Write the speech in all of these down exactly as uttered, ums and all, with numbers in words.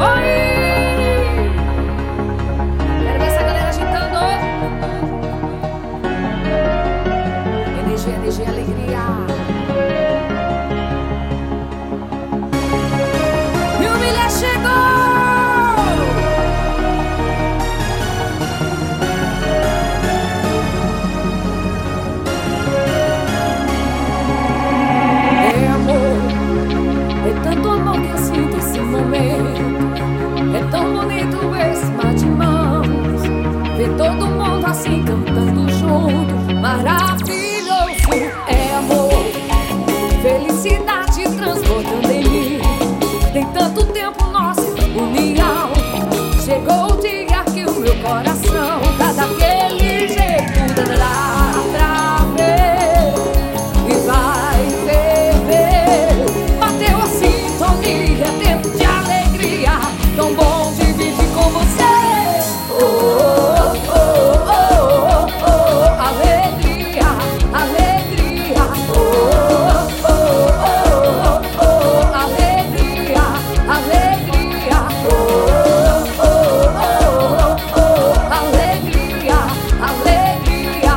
Quero ver essa galera agitando. Energia, energia, alegria. E o milhar chegou. É amor, é tanto amor que eu sinto esse momento. É tão bonito esse mar de mãos, ver todo mundo assim cantando junto. Maravilhoso é amor, felicidade transbordando em mim. Tem tanto tempo nossa união, chegou o dia que o meu coração tá daquele jeito, dá pra ver e vai ferver. Bateu a sintonia, é tempo de alegria, tão bom dividir com você. Oh, oh, oh, oh, oh, oh. Alegria, alegria. Oh, oh, oh, oh, oh. Alegria, alegria. Oh, oh, oh, oh, oh. Alegria, alegria.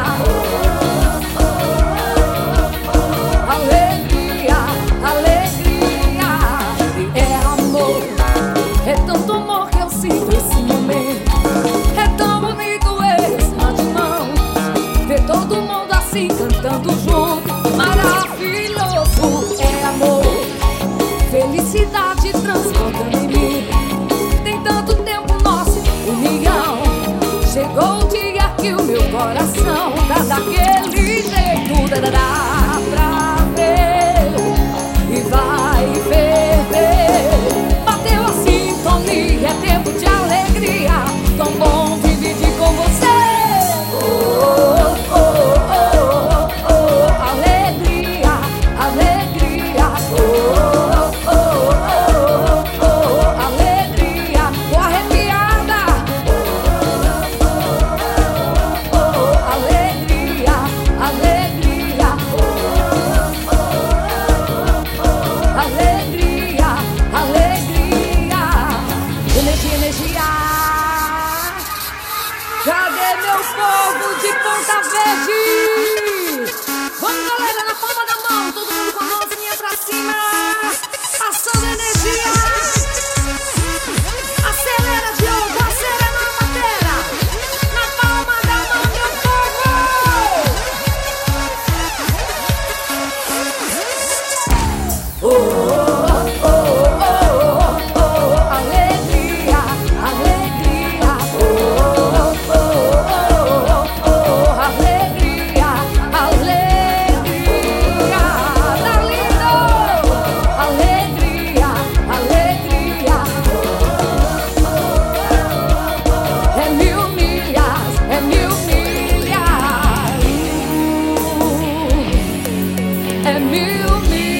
Alegria, alegria. É amor, é tanto amor que eu sinto esse momento. É tão bonito esse mar de mãos, ver todo mundo assim cantando junto. Maravilhoso é amor, felicidade transbordando em mim. Tem tanto tempo nossa união, chegou o dia que o meu coração tá daquele jeito, dá, dá pra ver e vai ferver. Bateu a sintonia, é tempo de alegria, tão bom dividir com você. Oh, oh, oh, oh, oh. Alegria, alegria. Oh, oh, oh, oh, oh. Alegria, tô arrepiada. Oh, oh, oh. Alegria, alegria. Oh, oh, oh. Alegria, alegria. Energia, energia. Cadê meu povo de Ponta Verde? Vamos, galera, na palma da mão, todo mundo com a mãozinha pra cima, passando energia. Acelera, Diogo, acelera na madeira, na palma da mão, meu povo. Oh, oh, oh, oh, oh. Alegria, alegria. Oh, oh, oh, oh, oh. Alegria, alegria. Tá lindo. Alegria, alegria. É mil milhas, é mil milhas. É mil milhas.